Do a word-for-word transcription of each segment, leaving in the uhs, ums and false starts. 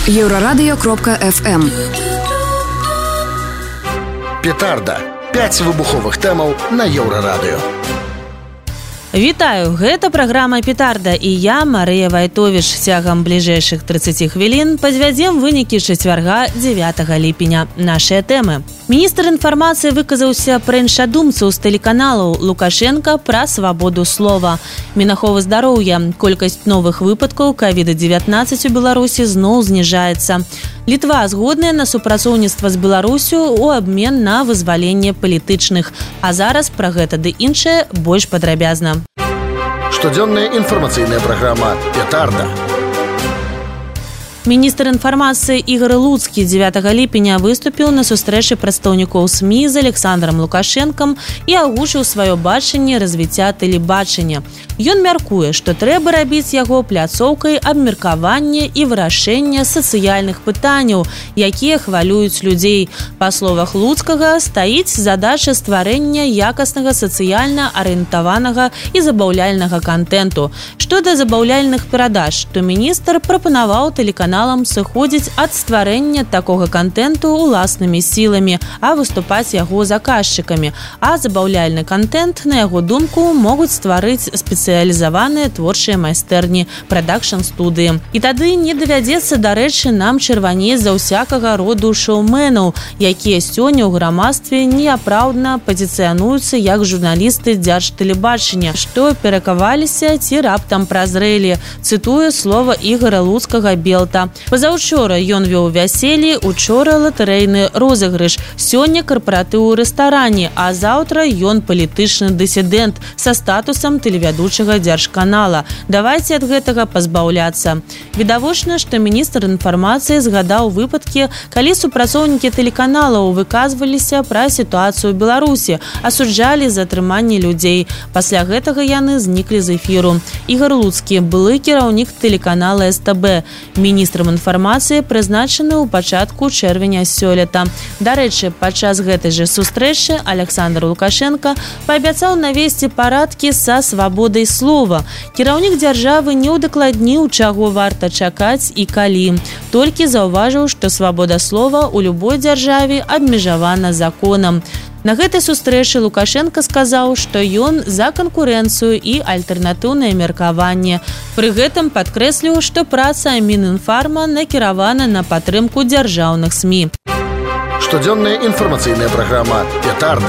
Еўрарадыё кропка эф эм. Петарда. пяць выбуховых тэмаў на Еўрарадыё. Вітаю, гэта праграма «Петарда» і я, Марыя Вайтовіч. Цягам бліжэйшых трыццаці хвілін падвядзем вынікі чацвярга дзевятага ліпеня. Нашыя тэмы. Міністр інфармацыі выказаўся пра іншадумцаў з тэлеканалаў Лукашенка пра свабоду слова. Мінаховы здароўя. Колькасць новых выпадкаў ковід дзевятнаццаць у Беларусі зноў зніжаецца. Літва згодная на супрацоўніцтва з Беларусю ў абмен на вызваленне палітычных. А зараз пра гэта ды іншае больш падрабязна. Штодзённая інфармацыйная праграма «Петарда». Міністр інфармацыі Ігор Луцкі дзевятага ліпеня выступіў на сустрэчы прадстаўнікоў СМІ з Александром Лукашенкам і агучыў сваё бачанне развіцця тэлебачання. Ён мяркуе, што трэба рабіць яго пляцоўкай абмеркавання і вырашэння сацыяльных пытанняў, якія хвалююць людзей. Па словах Луцкага, стаіць задача стварэння якаснага сацыяльна арыентаванага і забаўляльнага кантэнту. Што да забаўляльных перадаж, то міністр прапанаваў тэлеканалам сыходзіць ад стварэння такога кантэнту уласнымі сіламі, а выступаць яго заказчыкамі. А забаўляльны кантэнт, на яго думку, могуць стварыць спецыялізаваныя творчыя майстэрні, прадакшн-студыі. І тады не давядзецца, дарэчы, нам чырванець за ўсякага роду шоумэнаў, якія сёння ў грамадстве неапраўдна пазіцыянуюцца як журналісты дзяржтэлебачання, што перакаваліся ці раптам празрэлі. Цытую слова Ігора Луцкага Белта. Пазаўчора ён вёў вяселле, учора латарэйны розыгрыш, сёння карпаратыў у рэстаране, а заўтра ён палітычны дысідэнт са статусам тэлевядучага дзяржканала. Давайце ад гэтага пазбаўляцца. Відавочна, што міністр інфармацыі згадаў выпадкі, калі супрацоўнікі тэлеканалаў выказваліся пра сітуацыю ў Беларусі, асуджалі затрыманне людзей. Пасля гэтага яны зніклі з эфіру. Ігор Луцкі, былы кіраўнік тэлеканала эс тэ бэ. Міністрам інфармацыі прызначаны ў пачатку чэрвеня сёлета. Дарэчы, падчас гэтай жа сустрэчы Александр Лукашенка паабяцаў навесці парадкі са свабодай слова. Кіраўнік дзяржавы не ўдакладніў, чаго варта чакаць і калі. Толькі заўважыў, што свабода слова ў любой дзяржаве абмежавана законам. На гэтай сустрэчы Лукашенка сказаў, што ён за канкурэнцыю і альтэрнатыўнае меркаванне. Пры гэтым падкрэсліў, што праца Мінінфарма накіравана на падтрымку дзяржаўных СМІ. Штодзённая інфармацыйная праграма «Петарда».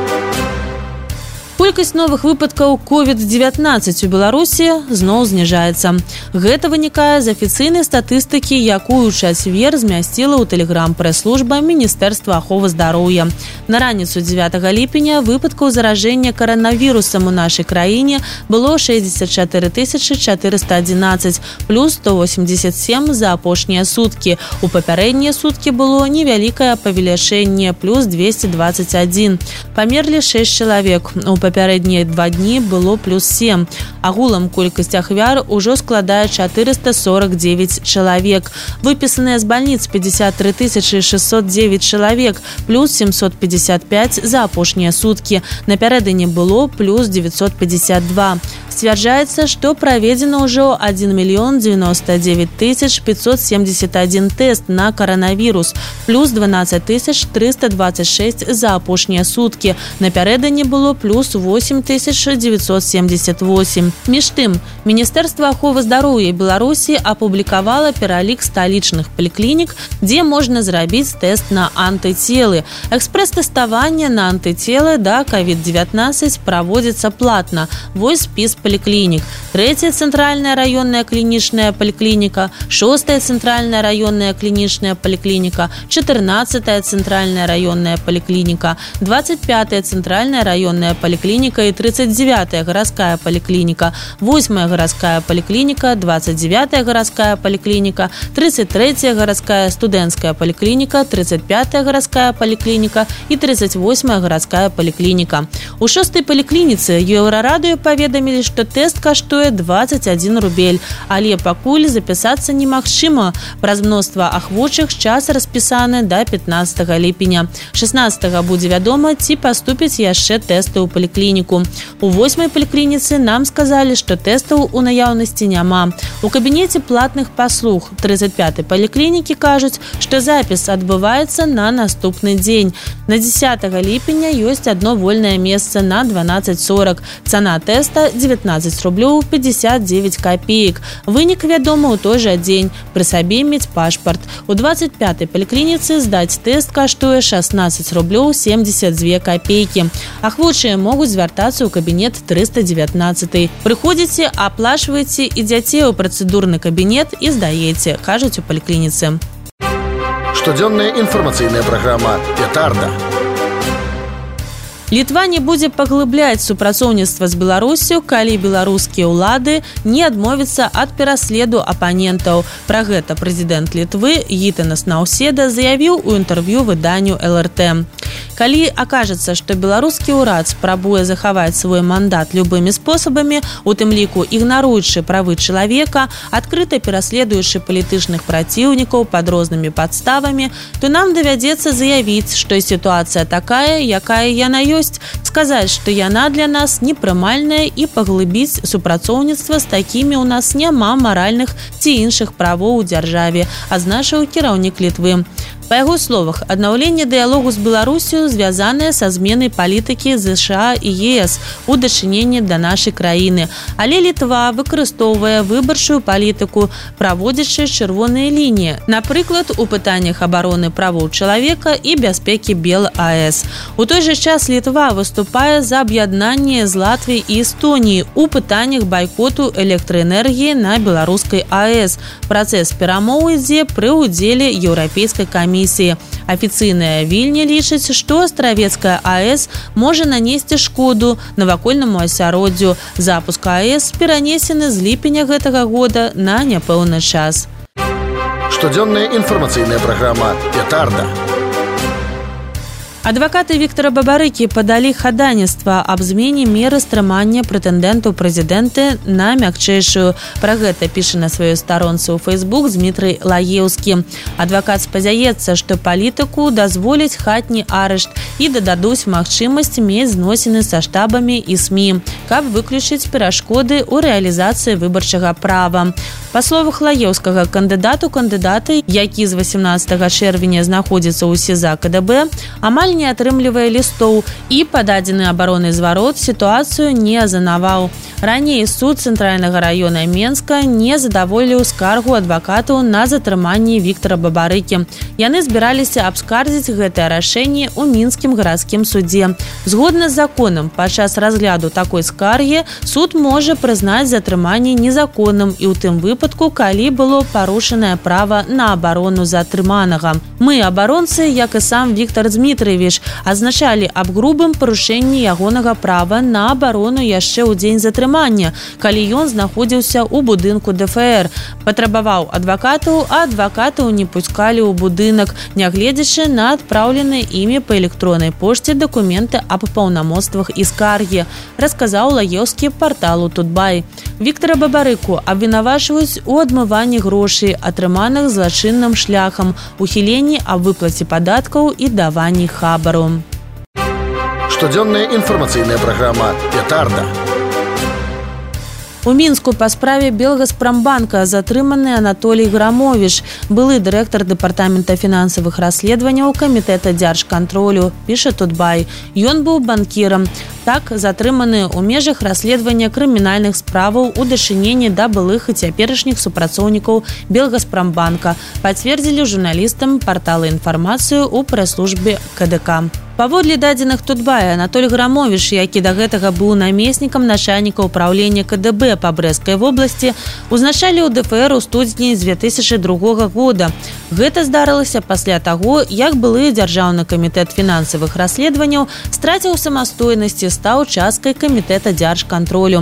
Колькасць новых выпадкаў ковід дзевятнаццаць у Беларусі зноў зніжаецца. Гэта вынікае з афіцыйнай статыстыкі, якую ў чацвер змясціла ў тэлеграм-прэс-служба Міністэрства аховы здароўя. На раніцу дзевятага ліпеня выпадкаў заражэння каранавірусам у нашай краіне было шэсцьдзесят чатыры тысячы чатырыста адзінаццаць, плюс сто восемьдесят семь за апошнія суткі. У папярэднія суткі было невялікае павелічэнне, плюс двести двадцать один. Памерлі шэсць чалавек. У папярэднія два дні было плюс сем. Агулам колькасць ахвяр ужо складае чатырыста сорок девять чалавек. Выпісаныя з бальніц пятьдесят три тысячи шестьсот девять чалавек, плюс семьсот пятьдесят пять за апошнія суткі. Напярэдадні было плюс девятьсот пятьдесят два. Сцвярджаецца, што праведзена ўжо один мільён девяносто девять тысяч пятьсот семьдесят один тест на каранавірус, плюс двенадцать тысяч триста двадцать шесть за апошнія суткі. Напярэдадні было плюс восемь тысяч девятьсот семьдесят восемь. Між тым, Міністэрства аховы здароўя Беларусі апублікавала пералік сталічных паліклінік, дзе можна зрабіць тэст на антыцелы. Экспрэс-тэставанне на антыцелы да ковід дзевятнаццаць праводзіцца платна. Вось спіс паліклінік. Трэцяя цэнтральная раённая клінічная паліклініка, шостая цэнтральная раённая клінічная паліклініка, чатырнаццатая цэнтральная раённая паліклініка, двадцать пятая цэнтральная раённая паліклініка і тридцать девятая гарадская паліклініка, восьмая гарадская паліклініка, двадцать девятая гарадская паліклініка, тридцать третья гарадская студэнцкая паліклініка, тридцать пятая гарадская паліклініка і тридцать восьмая гарадская паліклініка. У шостай паліклініцы Еўрарадыё паведамілі, што тэст каштуе дваццаць адзін рубель, але пакуль запісацца немагчыма. Праз мноства ахвочых час распісаны да пятнаццатага ліпеня. шаснаццатага будзе вядома, ці паступяць яшчэ тэсты ў паліклініку. У восьмай паліклініцы нам сказалі, што тэстаў у наяўнасці няма. У кабінеце платных паслуг тридцать пятай паліклінікі кажуць, што запіс адбываецца на наступны дзень. На дзесятага ліпеня ёсць адно вольнае месца на дванаццаць сорак. Цана тэста дзевятнаццаць рублёў пятьдесят девять копеек. Вынік вядома ў той жа дзень. Пры сабе мець пашпарт. У двадцать пятай паліклініцы здаць тэст каштуе шаснаццаць рублёў семьдесят две копейкі. Ахвочыя могуць звяртацца ў кабінет триста девятнадцать. Прыходзіце, аплачваеце, ідзяце ў працэдурны кабінет і здаеце, кажуць у паліклініцы. Штодзённая інфармацыйная праграма «Петарда». Літва не будзе паглыбляць супрацоўніцтва з Беларусю, калі беларускія ўлады не адмовяцца ад пераследу апанентаў. Пра гэта прэзідэнт Літвы Гітанас Наўседа заявіў у інтэрв'ю выданню эл эр тэ. Калі акажацца, што беларускі ўрад спрабуе захаваць свой мандат любымі спосабамі, у тым ліку ігнаруючы правы чалавека, адкрыта пераследуючы палітычных праціўнікаў пад рознымі падставамі, то нам давядзецца заявіць, што сітуацыя такая, якая яна ёсць, сказаць, што яна для нас непрымальная і паглыбіць супрацоўніцтва з такімі ў нас няма маральных ці іншых правоў у дзяржаве, азначыў кіраўнік Літвы. Па яго словах, аднаўленне дыялогу з Беларусю звязанае са зменай палітыкі ЗША і ЕС у дачыненні да нашай краіны. Але Літва выкарыстоўвае выбарчую палітыку, праводзячы чырвоныя лініі, напрыклад, у пытаннях абароны правоў чалавека і бяспекі БелАЭС. У той жа час Літва выступае за аб'яднанне з Латвіяй і Эстоніяй у пытаннях байкоту электраэнергіі на беларускай АЭС. Працэс перамоў ідзе пры ўдзеле еўрапейскай камісіі. Афіцыйная Вільня лічыць, што Астравецкая АЭС можа нанесці шкоду навакольнаму асяроддзю. Запуск АЭС перанесены з ліпеня гэтага года на няпэўны час. Штодзённая інфармацыйная праграма «Петарда». Адвакаты Віктара Бабарыкі падалі хадайніцтва аб змене меры стрымання прэтэндэнтаў прэзідэнты на мякчэйшую. Пра гэта піша на сваёй старонцы ў Фейсбук Дмітрый Лаеўскі. Адвакат спадзяецца, што палітыку дазволяць хатні арышт і дададуць магчымасць мець зносіны са штабамі і СМІ, каб выключыць перашкоды ў рэалізацыі выбарчага права. Па словах Лаеўскага, кандыдату кандыдаты, які з васемнаццатага чэрвеня знаходзіцца ў СІЗА КДБ, амаль не атрымлівае лістоў і пададзены абаронны зварот сітуацыю не азанаваў. Раней суд цэнтральнага раёна Менска не задаволіў скаргу адвакатаў на затрыманне Віктара Бабарыкі. Яны збіраліся абскардзіць гэтае рашэнне ў мінскім гарадскім судзе. Згодна з законам, падчас разгляду такой скаргі суд можа прызнаць затрыманне незаконным і ў тым выпадку, калі было парушанае права на абарону затрыманага. Мы, абаронцы, як і сам Віктар Дмітрович, азначалі аб грубым парушэнні ягонага права на абарону яшчэ ў дзень затрымання, калі ён знаходзіўся ў будынку ДФР. Патрабаваў адвакатаў, а адвакатаў не пускалі ў будынак, нягледзячы на адпраўленыя імі па электроннай пошце дакументы аб паўнамоцтвах і скаргі, расказаў Лаеўскі парталу Тутбай. Віктара Бабарыку абвінавачваюць у адмыванні грошай, атрыманых злачынным шляхам, ухіленні аб выплаце падаткаў і даванні хабару. Штодзённая інфармацыйная праграма «Петарда». У Мінску па справе Белгаспромбанка затрыманы Анатолій Грамовіч, былы дырэктар дэпартамента фінансавых расследаванняў камітэта дзяржкантролю, піша Тутбай. Ён быў банкірам. Так, затрыманы ў межах расследавання крымінальных справаў у дачыненні да былых і цяперашніх супрацоўнікаў Белгаспромбанка, пацвердзілі журналістам партала інфармацыю ў прэс-службе КДК. Паводле дадзеных Тутбая, Анатолій Грамовіч, які да гэтага быў намеснікам начальніка ўправлення КДБ па Брэсцкай вобласці, узначаліў ДФР у студзені дзве тысячы другога года. Гэта здарылася пасля таго, як былы дзяржаўны камітэт фінансавых расследаванняў страціў самастойнасць і стаў часткай камітэта дзяржкантролю.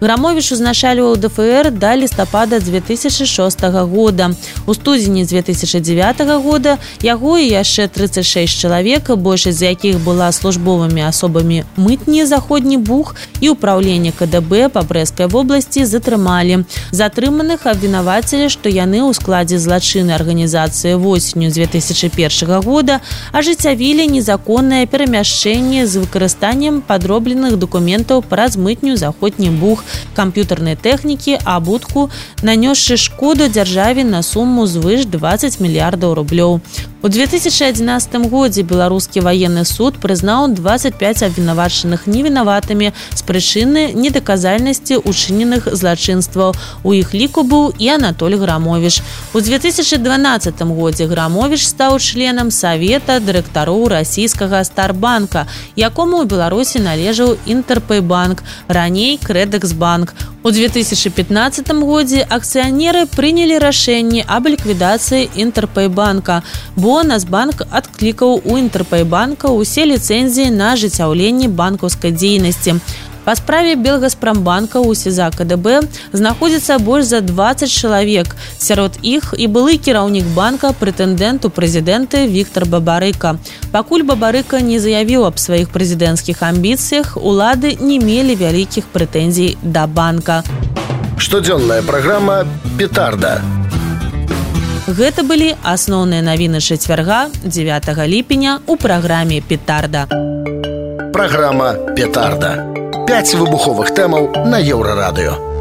Грамовіч узначальваў ДФР да лістапада две тысячы шостага года. У студзені две тысячы дзевятага года яго і яшчэ тридцать шесть чалавек, большасць з якіх была службовымі асобамі мытні Заходні Буг і ўпраўлення КДБ па Брэсцкай вобласці затрымалі. Затрыманых абвінавацілі, што яны ў складзе злачыннай арганізацыі восенню две тысячы першага года ажыццявілі незаконнае перамяшчэнне з выкарыстаннем падробленых дакументаў праз мытню Заходні Буг, камп'ютарнай тэхнікі, абутку, нанёсшы шкоду дзяржаве на суму звыш двадцать мільярдаў рублёў. У две тысячы адзінаццатым годзе беларускі ваенны суд прызнаў двадцать пять абвінавачаных невінаватымі з прычыны недаказальнасці учыненых злачынстваў. У іх ліку быў і Анатоль Грамовіч. У две тысячы дванаццатым годзе Грамовіч стаў членам Савета дырэктароў расійскага Старбанка, якому ў Беларусі належаў Інтэрпэйбанк, раней Крэдэксбанк. У две тысячы пятнаццатым годзе акцыянеры прынялі рашэнне аб ліквідацыі Інтэрпэйбанка, бо Нацбанк адклікаў у Інтэрпэйбанка ўсе ліцэнзіі на ажыццяўленне банкаўскай дзейнасці. Па справе Белгазпрамбанка ў СІЗА КДБ знаходзіцца больш за двадцать чалавек. Сярод іх і былы кіраўнік банка, прэтэндэнт у прэзідэнты Віктар Бабарыка. Пакуль Бабарыка не заявіў аб сваіх прэзідэнцкіх амбіцыях, улады не мелі вялікіх прэтэнзій да банка. Штодзённая праграма «Петарда». Гэта былі асноўныя навіны чацвярга, дзевятага ліпеня ў праграме «Петарда». Праграма «Петарда». Пяць выбуховых тэмаў на Еўрарадыё.